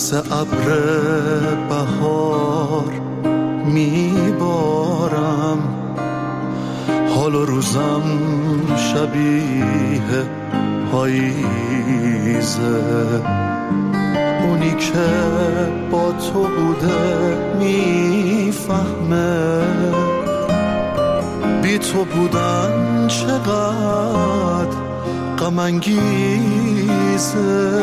مثل ابر بهار میبارم، حال و روزم شبیه پاییزه. اونی که با تو بوده میفهمه بی تو بودن چقدر غم انگیزه.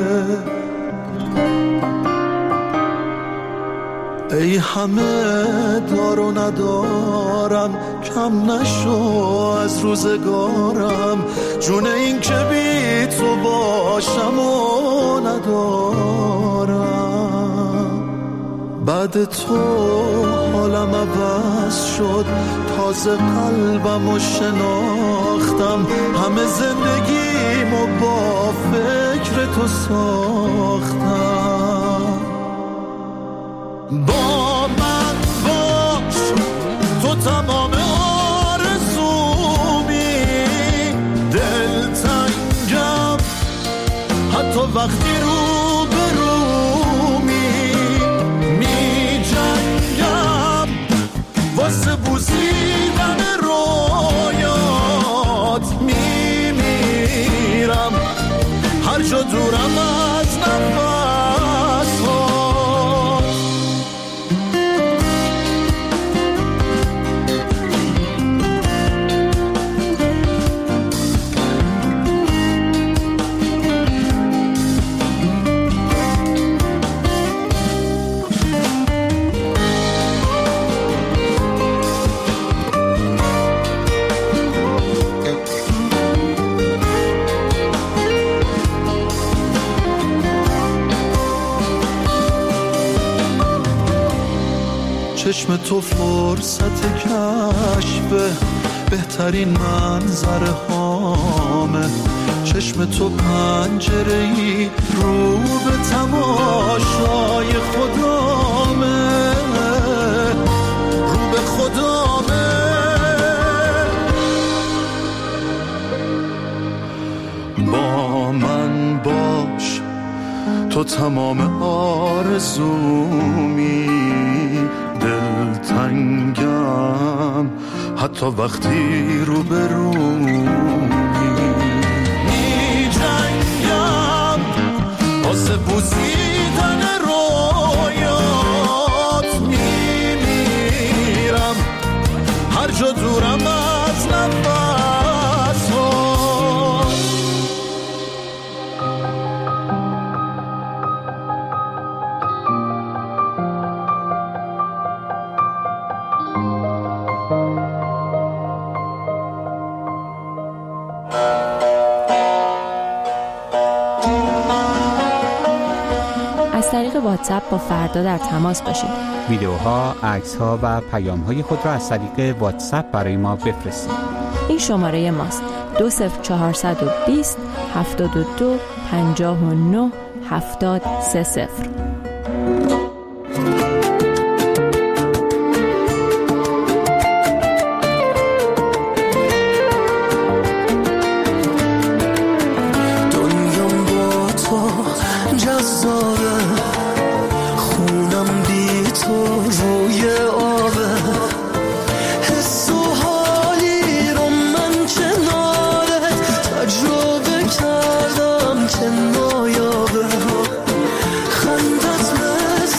ای همه دار و ندارم، کم نشو از روزگارم، جون این که بی تو باشم و ندارم. بعد تو حالم عوض شد، تازه قلبم شناختم، همه زندگیمو با فکر تو ساختم. با من باش تو تمام آرزومی، دلتنگم حتی وقتی رو به رومی، می جنگم واسه بوسیدن رویات، می میرم هر جا دورم از نفس. چشم تو فرصت کشف بهترین منظره هامه، چشم تو پنجره‌ای رو به تماشای خدامه، رو به خدامه. با من باش تو تمام آرزومی، دلتنگم حتی وقتی رو به رومی، می جنگم واسه بوسیدن رویات، می میرم هر جا دورم از نفس. از طریق واتساپ با فردا در تماس باشید. ویدیوها، عکس‌ها و پیام‌های خود را از طریق واتساپ برای ما بفرستید. این شماره ماست: 20420 72 59 7030. کردم که نایابه، خندت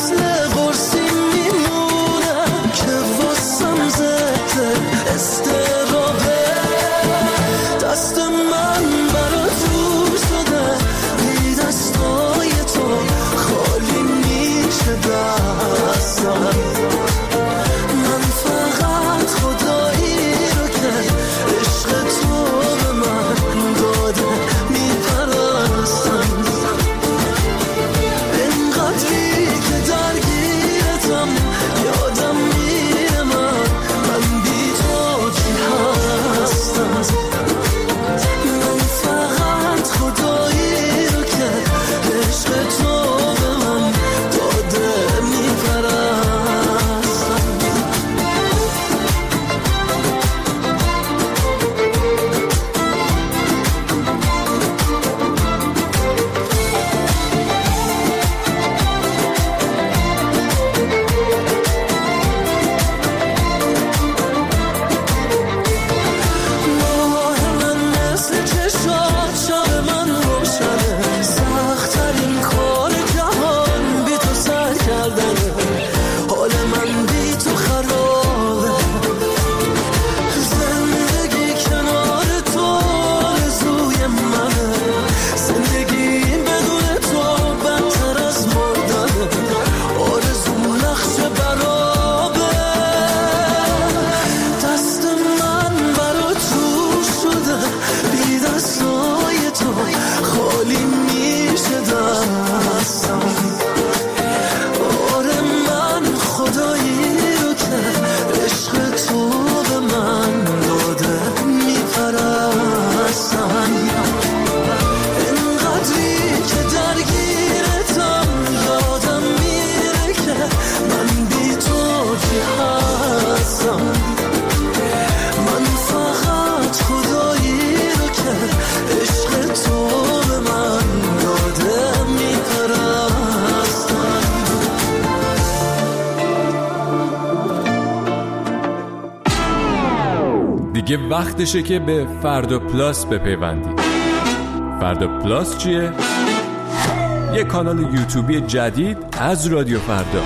دیگه وقتشه که به فردا پلاس بپیوندی. فردا پلاس چیه؟ یه کانال یوتیوبی جدید از رادیو فردا.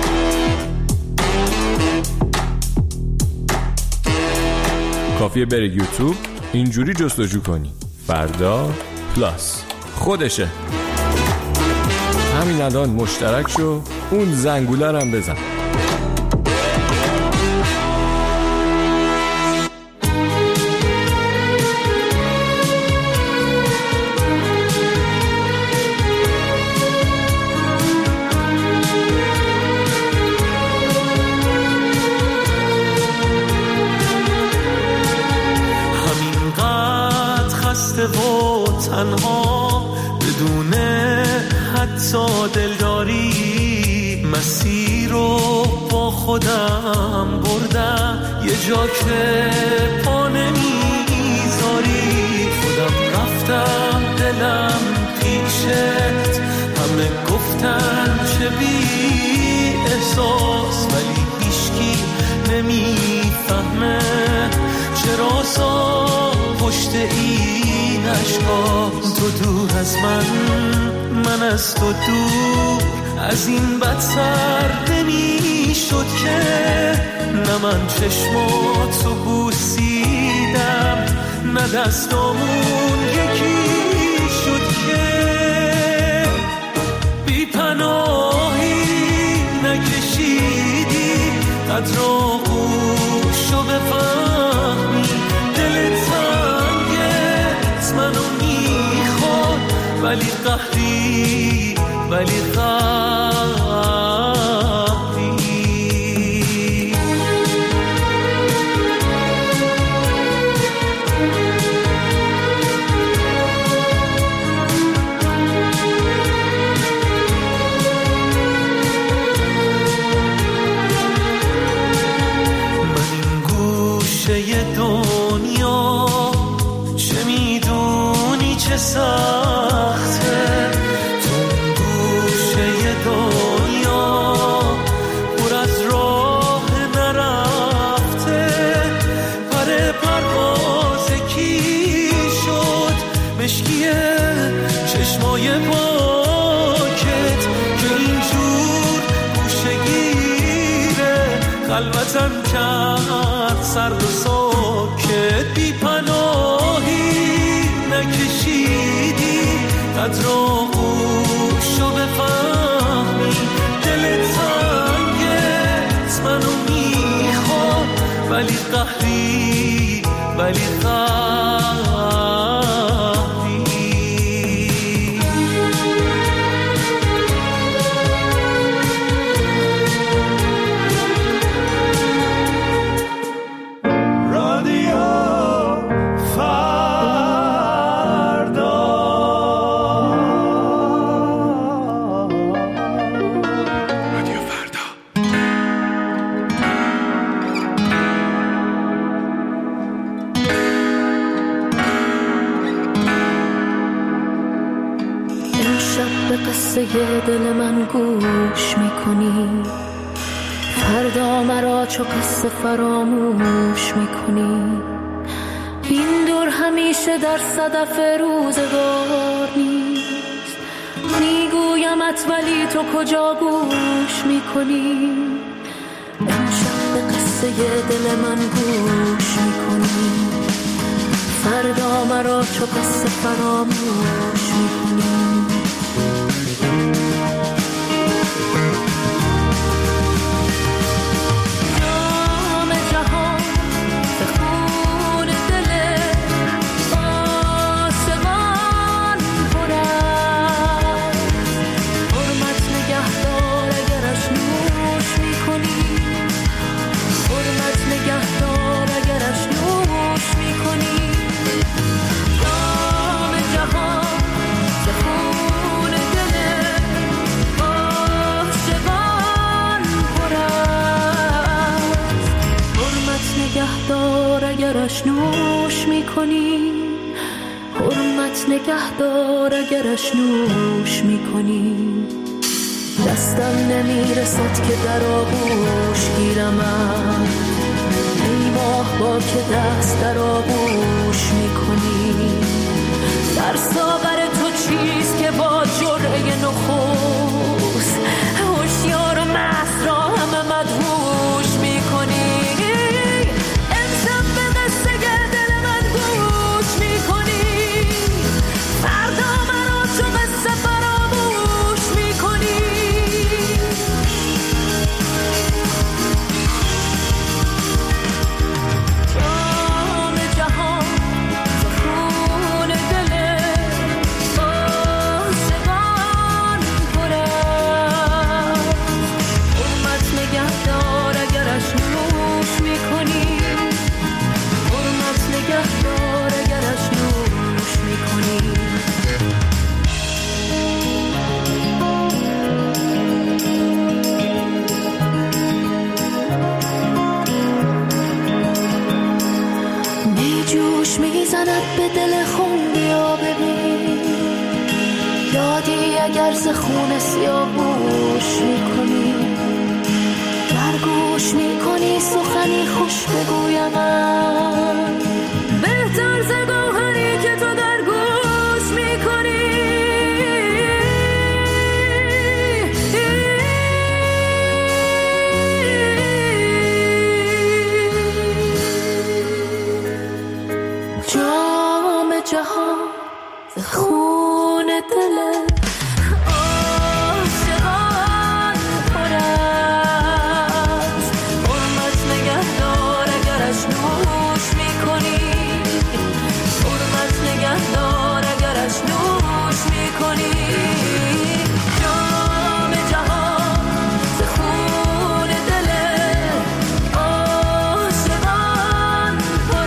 کافیه بری یوتیوب، اینجوری جستجو کنی فردا پلاس، خودشه. همین الان مشترک شو، اون زنگوله هم بزن. و تنها بدون حتی دلداری، مسیر رو با خودم بردم یه جا که پا نمیذاری. خودم رفتم دلم پیشت، همه گفتن چه بی احساس، ولی هیچکی نمیفهمه چرا پشت این عشقا. تو دور از من از تو دور، از این بدتر نمی شد که نه من چشماتو بوسیدم، نه دستامون یکی شد که بی پناهی نکشیدی قدر آغوشو بفهمی. منو میخواد ولی قهری، ولی قهری. من این گوشه دنیا چه سخته، تو گوشه دنیا پر از راه نرفته. پر پرواز کی شد مشکی چشمای پاکت که اینجور گوشه گیره خلوتم کرد سرد و ساکت. بی پناهی نکشیدی قدر آغوشو بفهمی. دل تنگت منو میخواد ولی قهری، ولی قهری. دل من گوش میکنی، فردا مرا چو قصه فراموش میکنی. این دور همیشه در صدف روزگار نیست، میگویمت ولی تو کجا گوش میکنی. امشب به قصه دل من گوش میکنی، فردا مرا چو قصه فراموش میکنی. اگرش نوش میکنی، حرمت نگهدار اگرش نوش میکنی. دستم نمیرسد که در آغوش گیرم، ای ماه با که دست در آغوش میکنی. در ساغر تو چیست که با جرعه نخست هوشیار و مست را همه مدهوش میکنی. امشب به قصه دل من گوش میکنی، فردا مرا چو قصه فراموش میکنی. جام جهان خون دل عاشقان پر است، حرمت نگهدار اگرش نوش میکنی، حرمت نگهدار اگرش نوش میکنی. می جوش میزند به دل خون، بیا ببین یادی اگر ز خون سیاهوش میکنی. در گوش میکنی سخنی خوش بگویم من، بهتر ز گوهری که تو در گوش میکنی. جام جهان ز خون دل عاشقان پر است، حرمت نگهدار اگرش نوش میکنی، حرمت نگهدار اگرش نوش میکنی. جام جهان ز خون دل عاشقان پر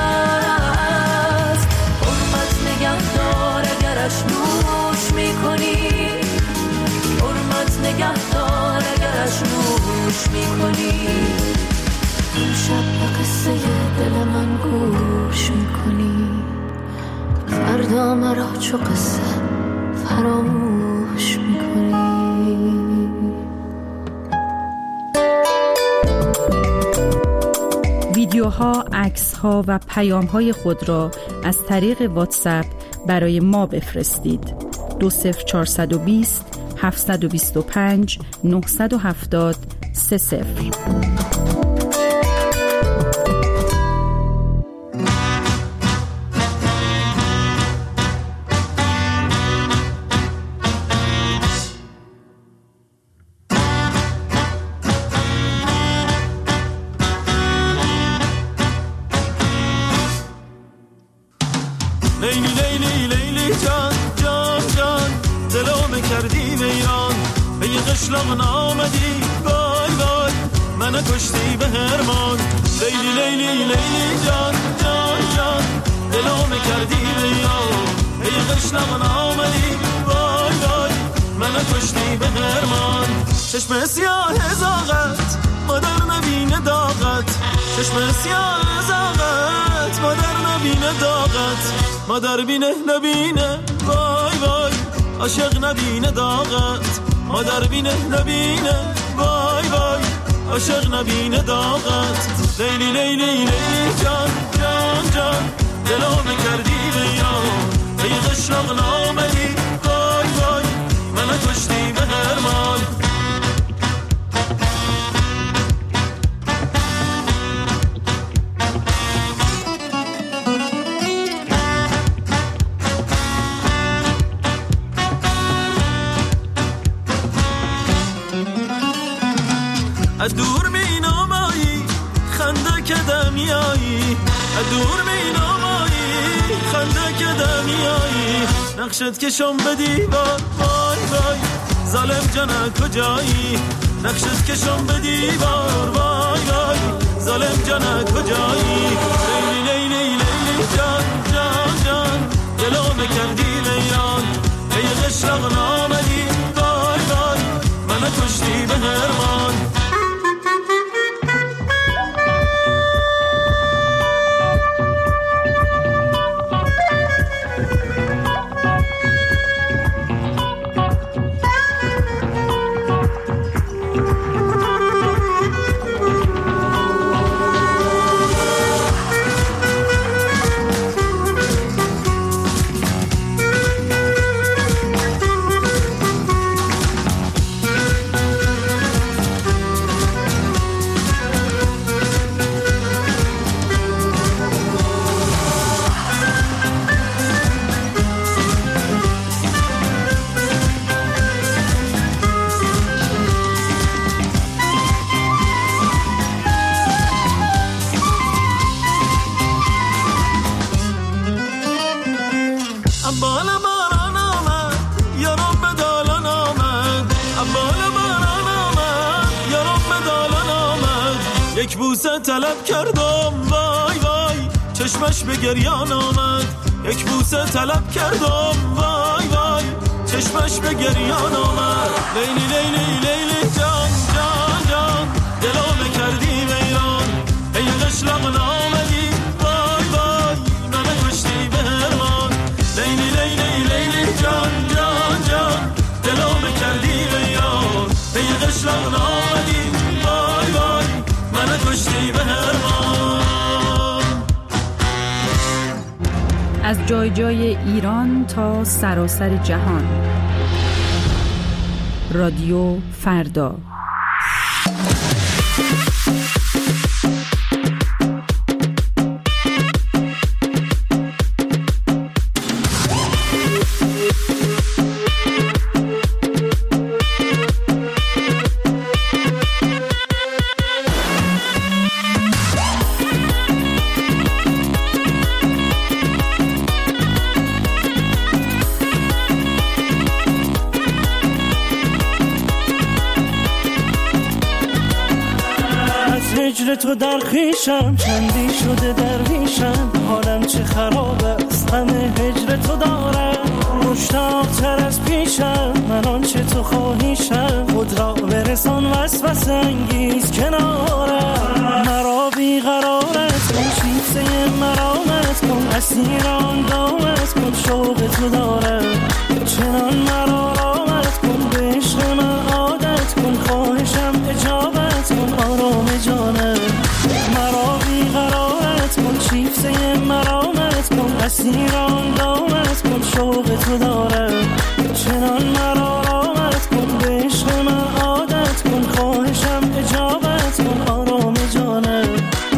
است، حرمت نگهدار اگرش نوش میکنی، حرمت نگهدار اگرش نوش میکنی. امشب به قصه دل من گوش میکنی، فردا مرا چو قصه فراموش میکنی. ویدیوها، عکس‌ها و پیام‌های خود را از طریق واتساپ برای ما بفرستید. 20420 725 970 30. لیلی لیلی لیلی جان جان جان، دلو کردی ویران، به یه قشلاق نامدی وای وای، منو کشتی به هرمان. لیلی لیلی لیلی جان جان جان، دلو کردی ویران، به یه قشلاق نامدی وای وای، منو کشتی به هرمان. چشم سیاه زاغت مادر نبینه داغت، چشم سیاه زاغت مادر نبینه داغت، مادر بینه نبینه وای وای، عاشق نبینه داغت، مادر بینه نبینه وای وای، عاشق نبینه داغت. لیلی لیلی لیلی جان جان جان، دلو کردی ویران، به یه قشلاق نامدی وای وای، منو کشتی به هرمان. از دور می نامایی خنده که دمیایی، از دور می نامایی خنده که دمیایی، نقشت کشم به دیوار وای وای، ظالم جانه کجایی، نقشت کشم به دیوار وای وای، ظالم جانه کجایی. لیلی لیلی لیلی جان جان جان، دلو کردی ویران، به یه قشلاق نامدی وای وای، منو کشتی به هرمان. یک بوسه طلب کردم وای وای چشمش به گریان آمد یک بوسه طلب کردم وای وای چشمش به گریان آمد لیلی لیلی لیلی جان جان جان دلو کردی ویران ای قشلق نامدی وای وای من کشتی به هرمان لیلی لیلی لیلی جان جان جان دلو کردی ویران ای قشلق نامدی وای وای من کشتی به هرمان. از جای جای ایران تا سراسر جهان رادیو فردا. هجر تو در خیشم چندی شده درویشم حالم چه خراب است غم هجر تو دارم مشتاق تر از پیشم من آنچه تو خواهیشم خود را برسان وسوسه انگیز کنارم مرا بیقرارت کن شیفته مرامت کن اسیر آن دامت کن شوق تو دارم چنان مرا رامت کن به عشق من عادت کن خواهشم اجابت کن آرام جانم مرا بیقرارت کن شیفته مرامت کن اسیر آن دامت کن شوق تو دارم چنان مرا رامت کن به عشق من عادت کن خواهشم اجابت کن آرام جانم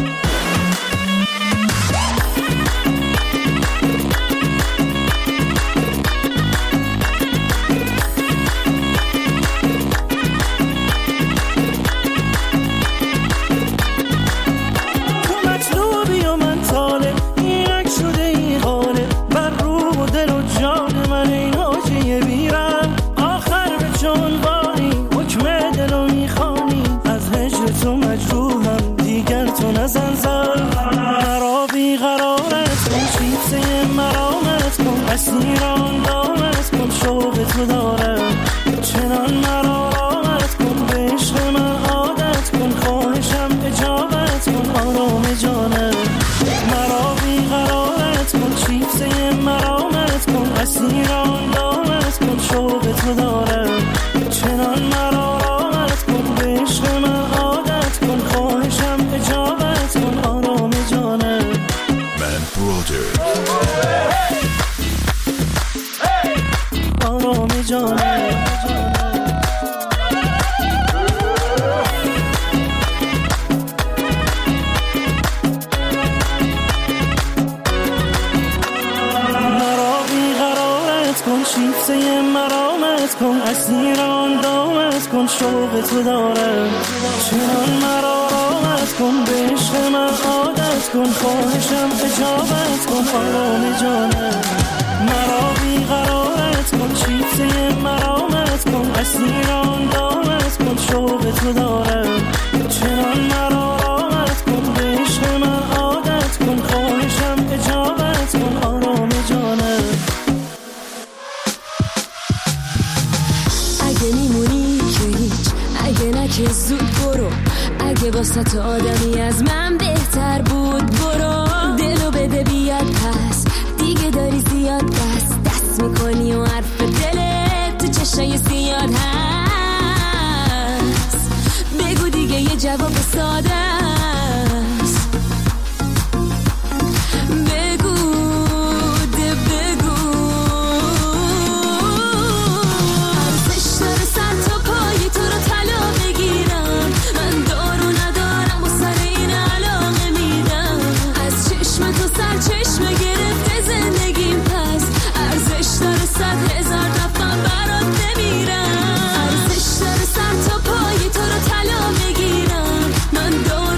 اسیران دامت کن شوق تو دارم چنان مرا رامت کن به عشق من عادت کن خواهشم اجابت کن آرام جانم مرا بیقرارت کن شیفته مرامت کن اسیران دامت کن شوق تو دارم چنان مرا رامت کن به عشق من عادت کن خواهشم اجابت کن آرام جانم من برادر آرام جانم مرا بیقرارت کن شیفته مرامت کن اسیران دامت کن شوق تو دارم چنان مرا رامت کن به عشق من عادت کن خواهشم اجابت کن آرام جانم مرا بیقرارت کن شیفته مرامت کن اسیران دامت کن شوق تو دارم چنان مرا رامت کن به عشق من عادت کن خواهشم اجابت کن آرام جانم اگه میمونی که هیچ اگه نه که زود برو اگه واسه تو آدمی از من بهتر بود برو دلو بده بیاد پس دیگه داری زیاد دست میکنی و حرف دلت تو چشای سیاد هست بگو دیگه یه جواب ساده است بگو ارزش داره سر تا پای تو رو طلا بگیرم من دارو ندارم و سر این علاقه میدم از چشم تو سر چشم گرفته زندگیم پس ارزش داره 100,000 دفعه برات نمیرم ارزش داره سر تا پای تو رو طلا بگیرم من دارو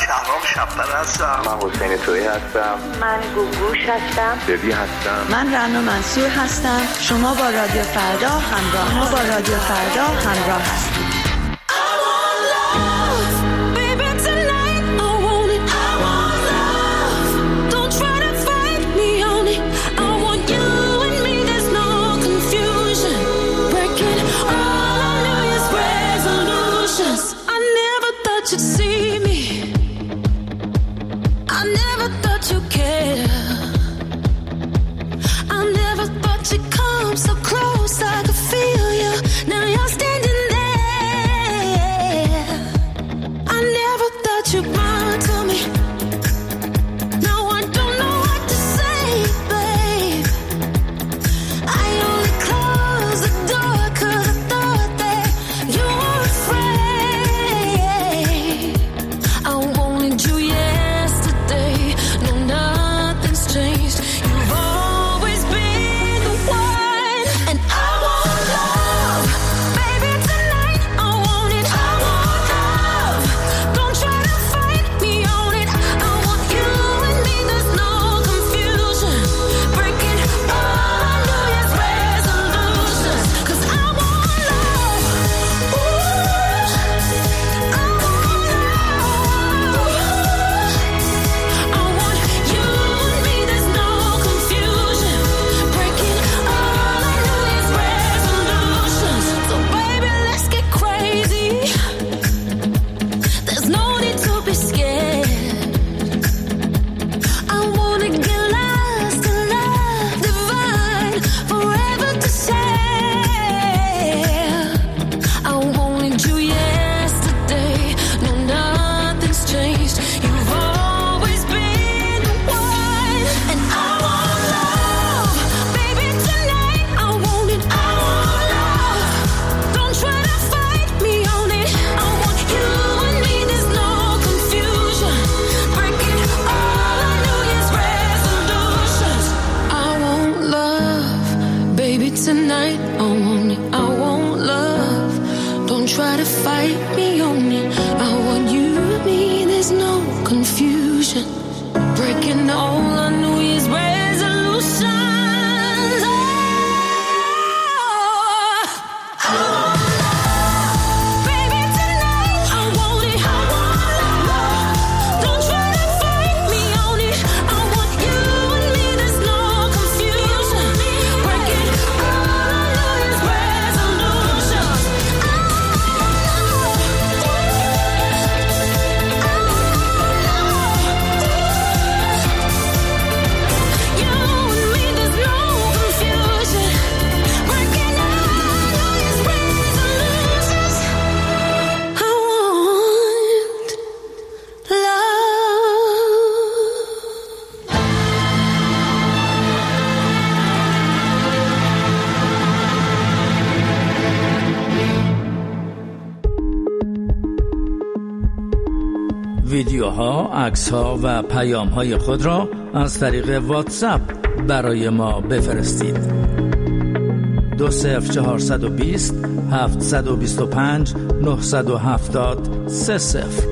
شهرام شب‌پره هستم. من حسین تویی هستم. من گوگوش هستم. ببی هستم. من رنا منصور هستم. شما با رادیو فردا همراه هستید. ویدیوها، عکس‌ها و پیام‌های خود را از طریق واتساپ برای ما بفرستید. 20420 725 970 30.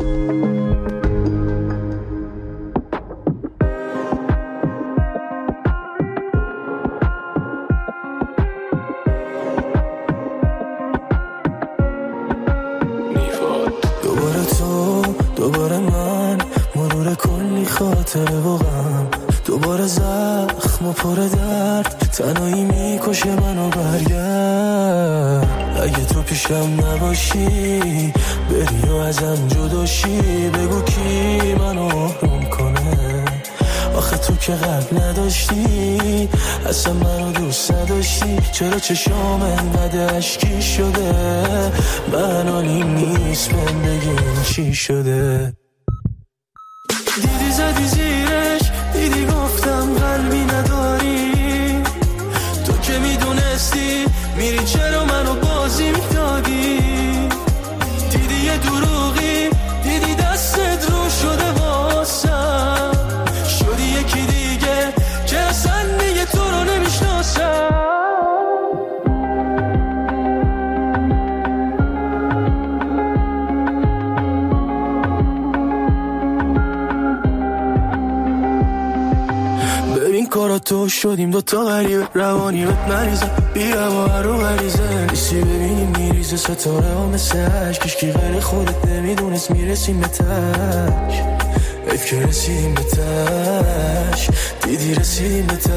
دوباره من مرور کلی خاطره و غم، دوباره زخم و پر درد، تنهایی میکشه منو. برگرد اگه تو پیشم نباشی، بری و ازم جداشی، بگو کی منو آروم کنه. آخه تو که قلب نداشتی، اصلا منو دوست نداشتی، چرا چشام انقدر اشکی شده؟ من نیم نیست بهم بگین چی شده. دیدی زدی زیرش، دیدی گفتم قلبی نداری، تو که میدونستی میری چرا منو بازی میدادی. دیدی یه دروغی، دیدی دستت رو شده واسم، شدی یکی دیگه که اصلا دیگه تو رو نمیشناسم. بارا تو شدیم دوتا غریبه روانی بهت مریضه بیا با هر رو غریزه نیستی ببینیم میریزه ستاره ها مثل عشق کشکی غیر خودت نمیدونست میرسیم به تش حیف که رسیدیم به تش دیدی رسیدیم به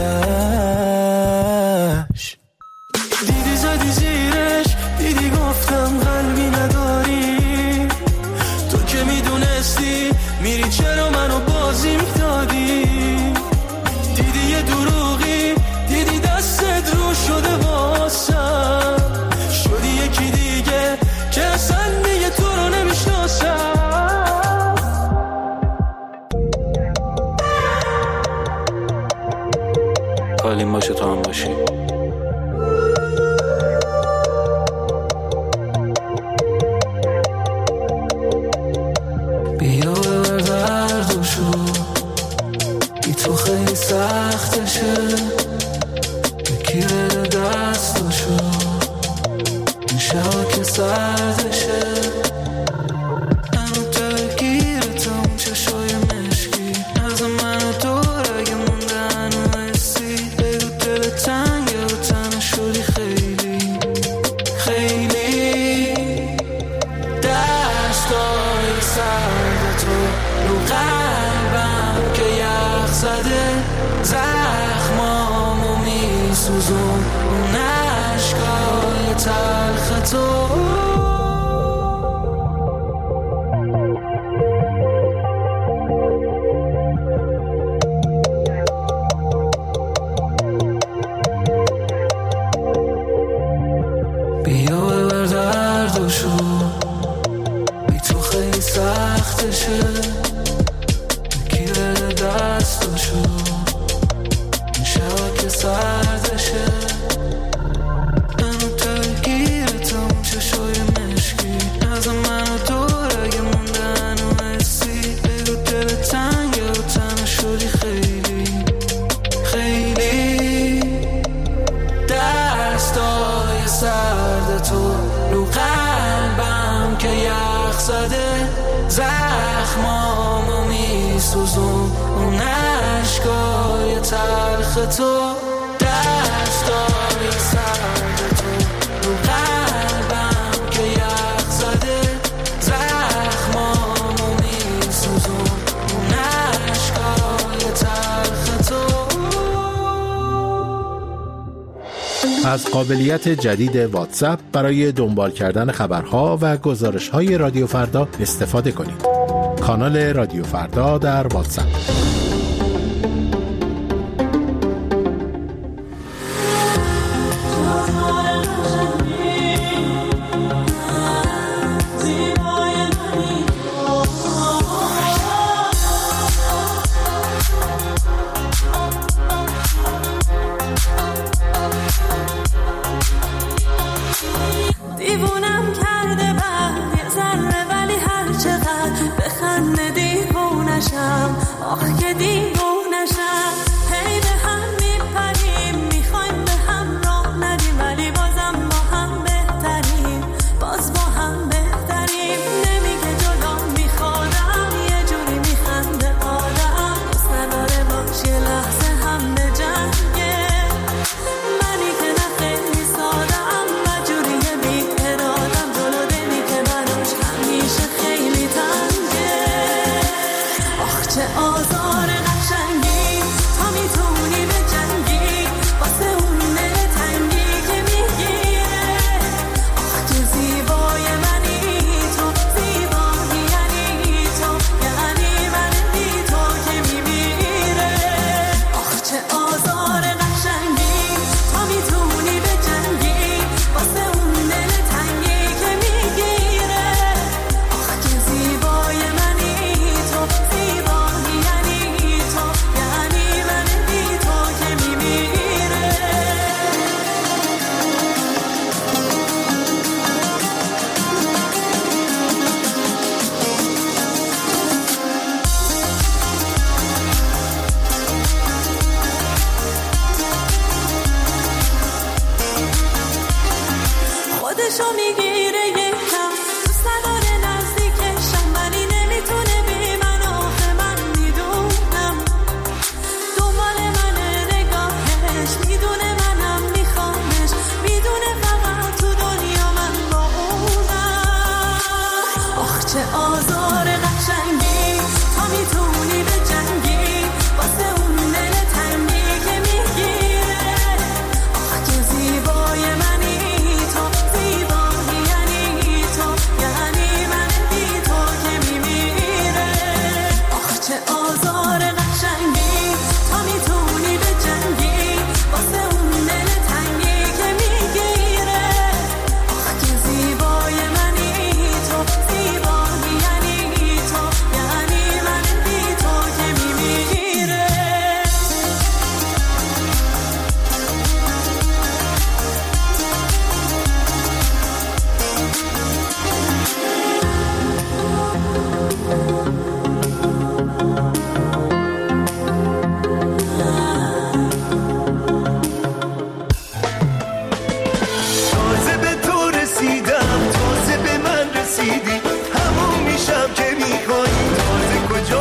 تش دیدی زدی زیرش دیدی گفتم قلبی نداری تو که میدونستی میری چرا منو بازی میدادی دیدی یه دروغی دیدی دستت رو شده واسم شدی یکی دیگه که اصلا دیگه تو رو نمیشناسم حالیم باشه تو هم باشی بیا ببر دردشو بی تو خیلی سختشه یکی بده دستشو این شبا که سردشه منو دلگیرتم چشای مشکی از من و دور اگه مونده هنو حسی بگو دل تنگه و تنه شدی خیلی خیلی دستای سرد تو رو قلبم که یخ زده زخمامو میسوزون اون عشقای تلخ تو بیا ببر دردشو بی تو خیلی سختشه یکی بده دستشو این شبا که سردشه منو دلگیرتم چشای مشکی از من و دور اگه مونده هنو حسی بگو دل تنگه و تنه شدی خیلی خیلی دستای سرد تو رو قلبم که یخ زده زخمامو میسوزون اون عشقای تلخ تو دستای سرد تو رو قلبم که یخ زده زخمامو میسوزون اون عشقای تلخ تو. از قابلیت جدید واتساپ برای دنبال کردن خبرها و گزارش‌های رادیو فردا استفاده کنید. کانال رادیو فردا در واتساپ. دیوونم کرده بعد یه ذره ولی هر چقدر بخنده دیوونشم آخ که دیوونشم هی به هم میپریم میخوایم به هم راه ندیم ولی بازم با هم بهتریم باز با هم بهتریم نمیگه جلو میخورم یه جوری میخنده آدم دوست نداره باش یه لحظه هم به جنگه منی که نه خیلی سادم و جوریه بی ارادم جلو دلی که براش همیشه خیلی تنگه آخ چه آزار قشنگی تا میتونی به جنگی واسه اون دل تنگی که میگیره آخ که زیبای منی تو زیبایی یعنی تو یعنی من بی تو که میمیره آخ چه آزار قشنگی تا میتونی به جنگی واسه اون دل تنگی که میگیره آخ که زیبای منی تو زیبایی یعنی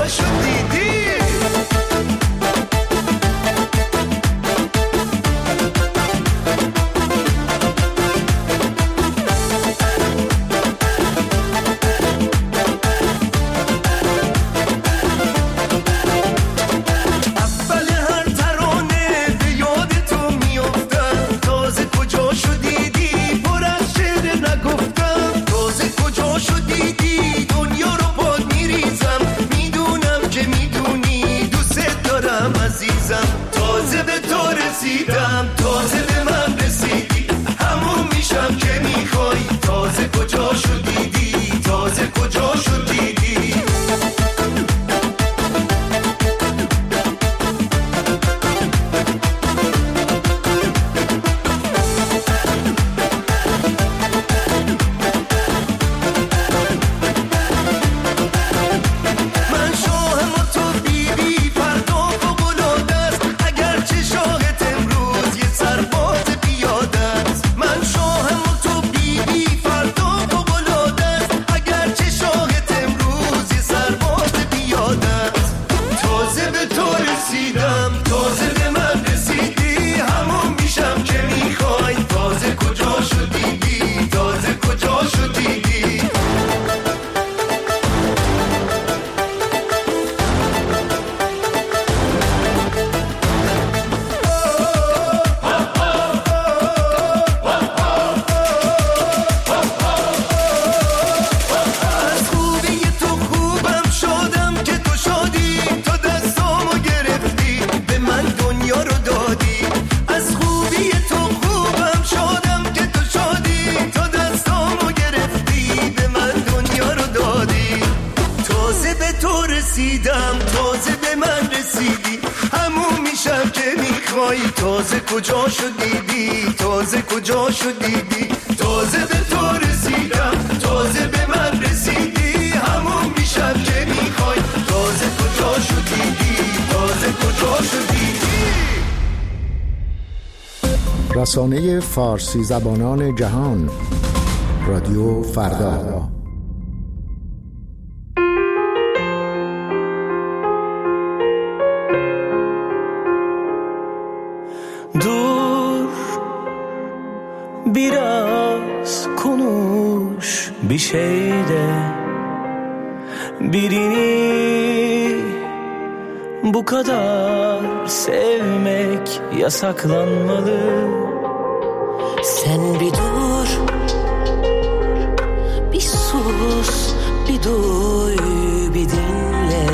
کجاشو دیدی تازه به من رسیدی همون میشم که میخوای تازه کجاشو دیدی تازه کجاشو دیدی من شاهم و تو بیبی فردا فوق‌العاده است اگرچه شاهد امروز یه سرباز پیاده است من شاهم و تو بیبی فردا فوق‌العاده است اگرچه شاهد امروز یه سرباز پیاده است تازه به تو رسیدم تازه به من رسیدی همون میشم که میخوای تازه کجاشو دیدی تازه کجاشو دیدی از خوبی تو خوبم شدم که تو شادی تو دستامو گرفتی به من دنیا رو دادی از خوبی تو خوبم شدم که تو شادی تو دستامو گرفتی به من دنیا رو دادی تازه به تو رسیدم تازه به من رسیدی همون میشم که میخوای تازه کجاشو دیدی تازه کجاشو دیدی تازه به تو رسیدم تازه به من رسیدی همون میشم که میخوای تازه کجاشو دیدی تازه کجاشو دیدی رسانه فارسی زبانان جهان رادیو فردا. Dur biraz konuş bir şeyde birini bu kadar sevmek yasaklanmalı. Sen bir dur, bir sus, bir duy, bir dinle.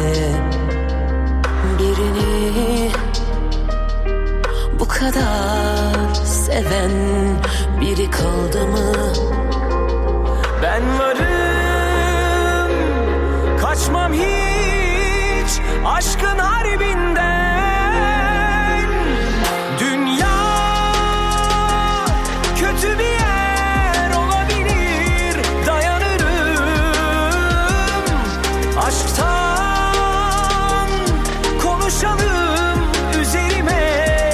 Birini bu kadar seven biri kaldı mı? Ben varım, kaçmam hiç aşkın harbinden. Dünya kötü bir yer olabilir, dayanırım. Aşktan konuşalım, üzerime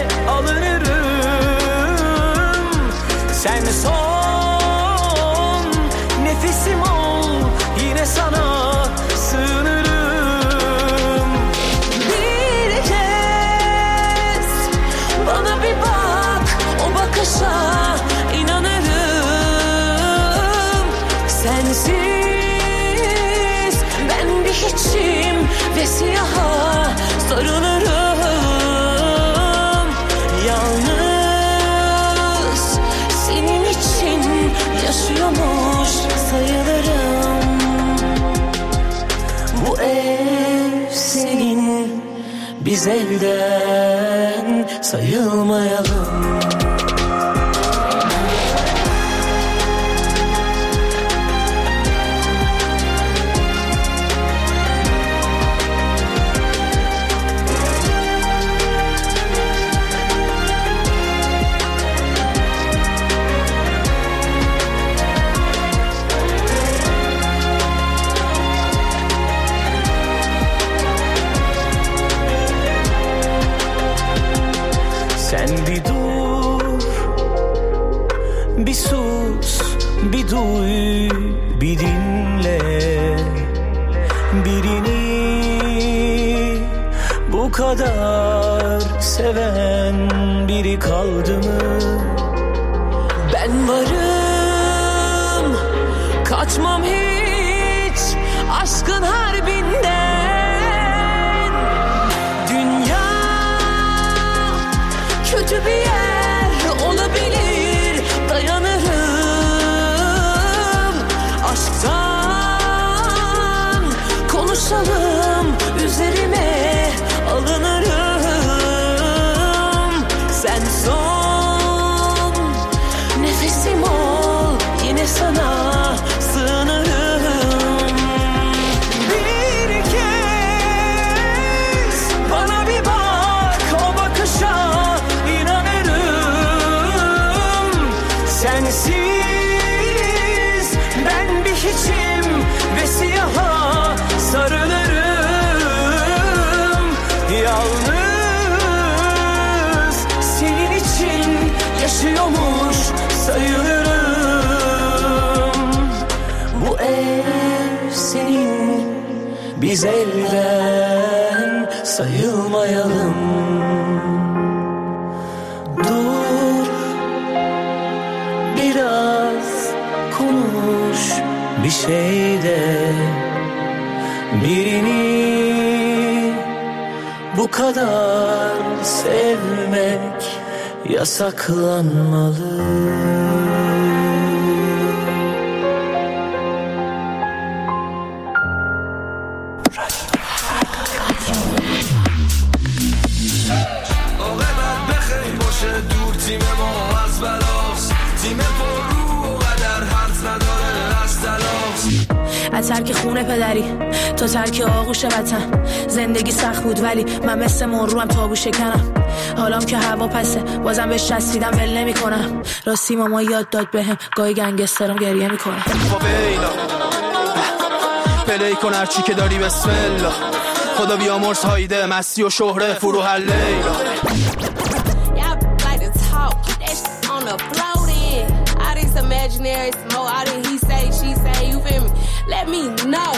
alınırım. Sen son nefesim ol, yine sana sığınırım. Bir kez bana bir bak, o bakışa inanırım. Sensiz ben bir hiçim ve siyaha sarılırım. Yalnız senin için yaşıyormuş sayılırım. Bu ev senin, biz elden sayılmayalım. Sen bir dur, bir sus, bir duy, bir dinle. Birini Bu kadar seven biri kaldı mı? Ben varım, kaçmam hiç aşkın harbinden. Dünya kötü bir yer olabilir, dayanırım. Aşktan konuşalım, üzerime alınırım. Sen son nefesim ol, yine sana sığınırım. Bir kez bana bir bak, o bakışa inanırım. Sensiz ben bir hiçim ve siyaha sarılırım. Yalnız senin için yaşıyormuş sayılırım. Bu ev senin, biz elden sayılmayalım. Dur, biraz konuş bir şey de. Birini bu kadar sevmek yasaklanmalı. از ترک خونه پدری تا ترک آغوش وطن، زندگی سخت بود ولی من مثل مروم تابو شکنم. حالام که هوا پسه بازم بهش چسبیدم ول نمی‌کنم. راستی ماما یاد داد بهم گاهی گنگسترم گریه میکنه. پلی کن هرچی که داری بسم الله. خدا بیامرز هایده مستی و شهره فرو هر لیلا. Imaginary smoke, all that he say, she say, you feel me? Let me know.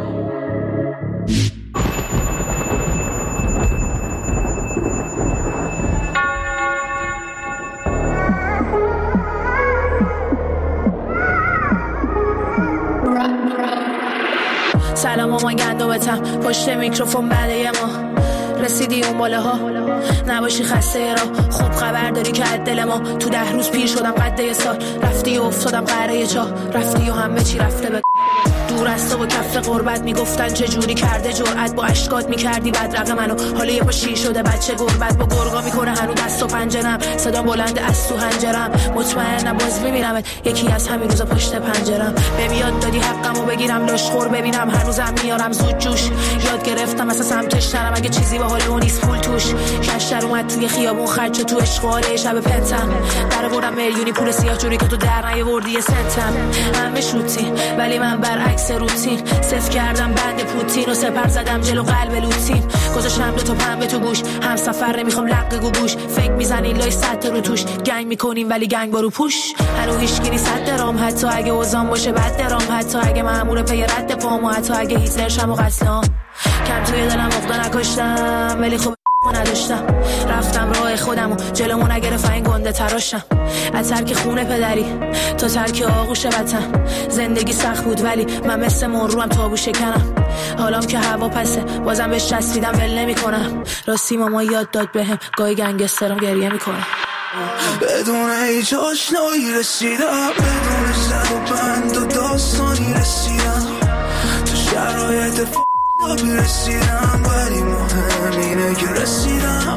سلام مامان گندمتم پشت میکروفون بعد یه ماه رسیدی اون باله ها، نباشی خسته را. خوب خبر داری که از دل ما تو 10 روز پیر شدم قد یه سال. رفتی و افتادم قره چاه، رفتی و همه چی رفته به دور از تو و کف قربت. میگفتن چه جوری کرده جرأت، با اشکات میکردی بدرقه منو. حالا یه پا شیر شده بچه گربت با گرگا میکنه هنو دست و پنجرم. صدا بلند از تو هنجرم، مطمئنم باز میبینمت یکی از همین روزا پشت پنجرم. به یاد دادی حقمو بگیرم لاشخور ببینم هنوزم میارم زود جوش. یاد گرفتم اصلا سمتش نرم اگه چیزی به حال اون نیست پول توش. کشتر اومد توی خیابون خرج تو اشغال شب پنتم. در بردم میلیونی پول سیاه جوری که تو در نیاوردی یه سنتم. همه شوتی ولی من برعکس روتین. صفر کردم بند پوتین و سپر زدم جلو قلب لوتین. گذاشتم 2 تا پنبه تو گوش، هم سفر نمیخوام لقه گوش. فکر میزنین لای سطح رو توش، گنگ میکنیم ولی گنگ برو پوش. هنو هیچکی نیست درام، حتی اگه وزام باشه بد درام. حتی اگه مأمور پی رد پام و حتی اگه هیتلر شم و قتلام. کم توی دلم عقده نکشتم ولی خب نداشتم. رفتم راه خودم و جلومو نگرفت این گنده تراشم. از ترک خونه پدری تا ترک آغوش وطن، زندگی سخت بود ولی من مثل مروم تابو شکنم. حالام که هوا پسه بازم بهش چسبیدم ول نمی‌کنم. راستی ماما یاد داد بهم گاهی گنگسترم گریه میکنه. بدون هیچ آشنایی رسیدم، بدون زد و بند و داستانی رسیدم. تو شرایط فاقی رسیدم ولی مهم اینه که رسیدم.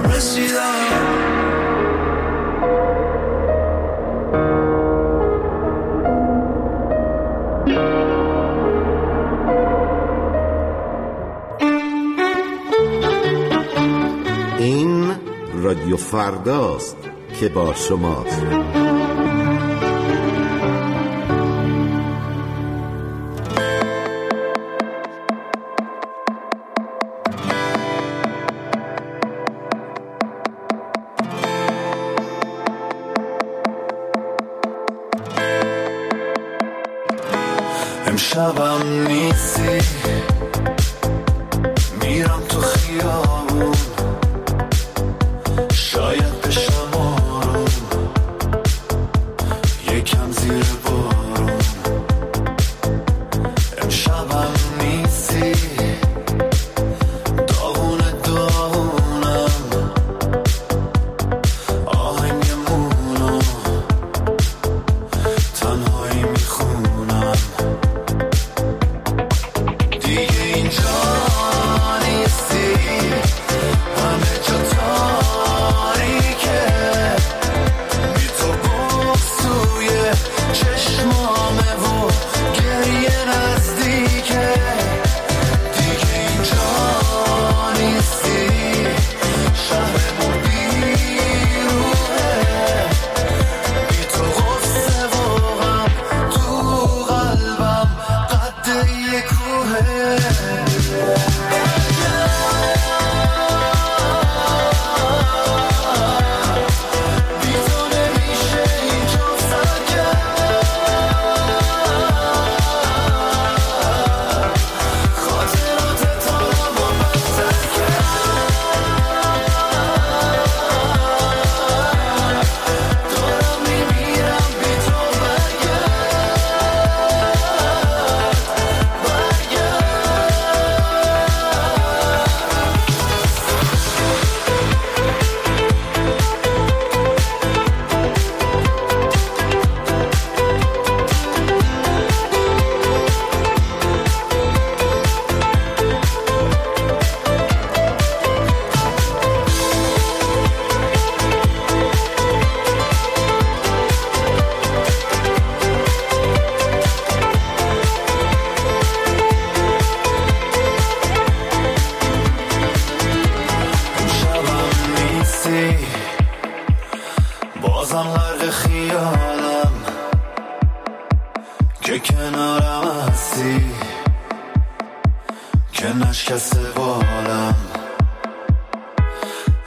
این رادیو فرداست که با شماست. امشبم نیستی، میرم تو خیابون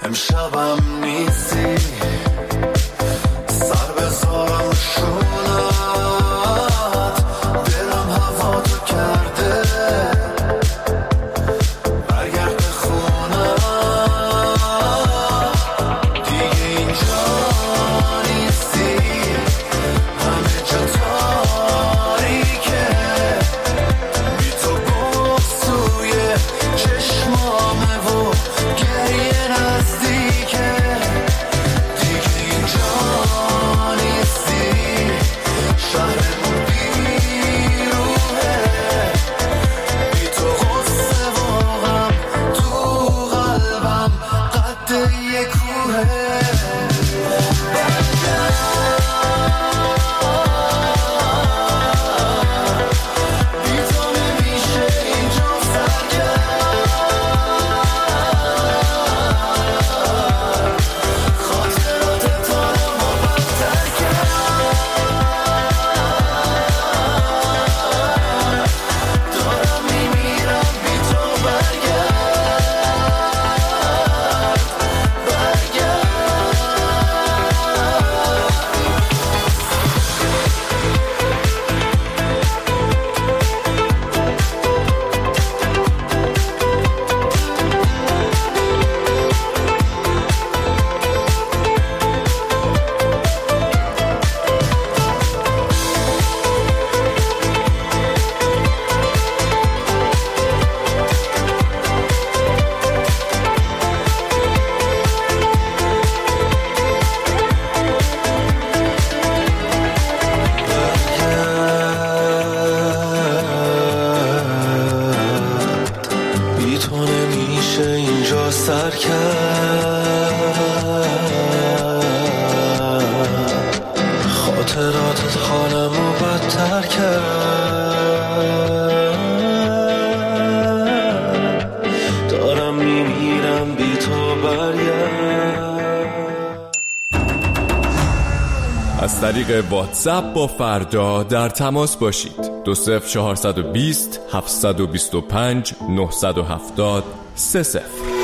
امشبم نیستی سر بذارم شونت دلم هوا تو کرده برگرد به خونه دیگه اینجا نیستی همه جا تاریکه بی تو بغض توی چشمامه و گریه نزدیکه دیگه اینجا نیستی شهرمون بیروحه بی تو غصه واقعم تو قلبم قد یه کوهه بی تو نمیشه اینجا سر کرد خاطرات تارمو بدتر کرد دارم میمیرم بی تو بی تو نمیشه اینجا سر کرد خاطراتت حالمو بدتر کرد دارم میمیرم بی تو برگرد. از طریق واتساپ با فردا در تماس باشید. 20420 725 970 30.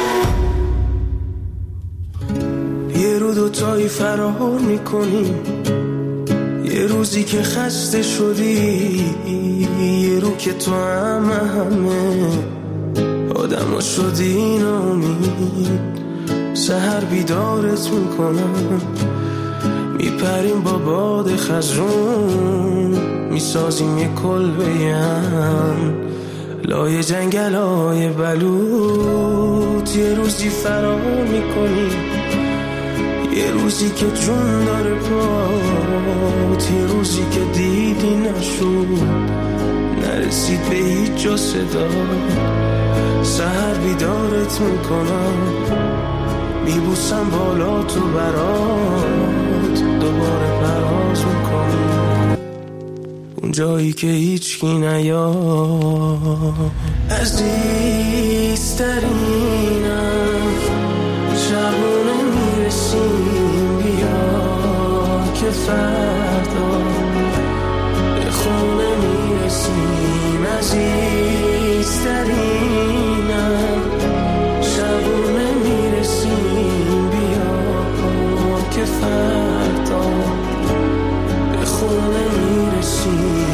یه رو دوتایی فرار میکنیم، یه روزی که خسته شدی، یه رو که تو همه آدم شدی ناامید. سحر بیدارت میکنم، میپریم با باد خزرون، میسازیم یه کلبه هم لای جنگل های بلوط. یه روزی فرار میکنیم، یه روزی که جون داره پات، یه روزی که دیدی نشد، نرسید به هیچ جا صدا. سحر بیدارت میکنم، میبوسم بالا تو برات، دوباره پرواز میکنم اون جایی که هیچکی نیاد. عزیزترینم شبونه میرسیم، بیا که فردا به خونه میرسیم. عزیزترینم شبونه میرسیم، بیا که فردا به خونه میرسیم.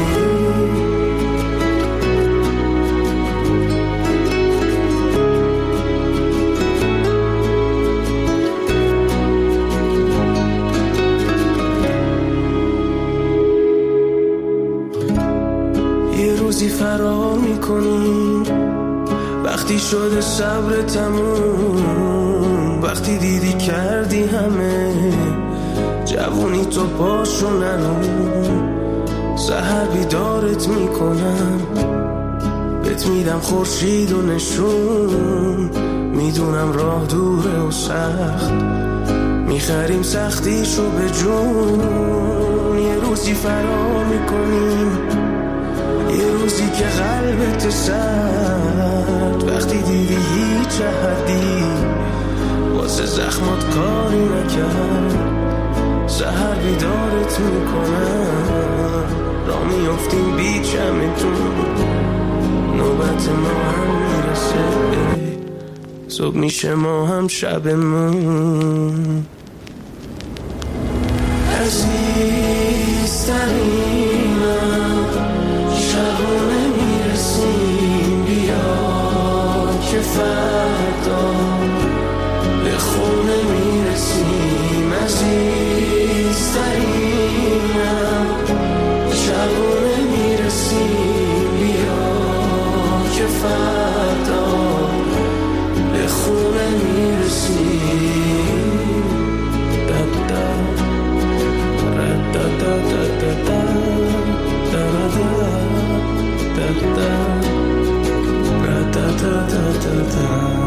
روزی فرار میکنیم، وقتی شده صبر تموم، وقتی دیدی کردی همه جوونی تو پاشو نرون. سحر بیدارت میکنم، بهت میدم خورشید و نشون، میدونم راه دوره و سخت، میخریم سختیشو به جون. یه روزی فرار میکنیم، یه روزی که قلبت سرد، وقتی دیدی هیچ حدی واسه زخمات کاری نکرد. سحر بیدارت میکنم، را میافتیم بی چمتون، نوبت ما هم میرسه. صبح میشه ما هم شبمون. عزیزترینم شبونه میرسیم، بیا که فردا به خونه میرسیم. عزیزترینم شبونه میرسیم، بیا که فردا به خونه میرسیم. Da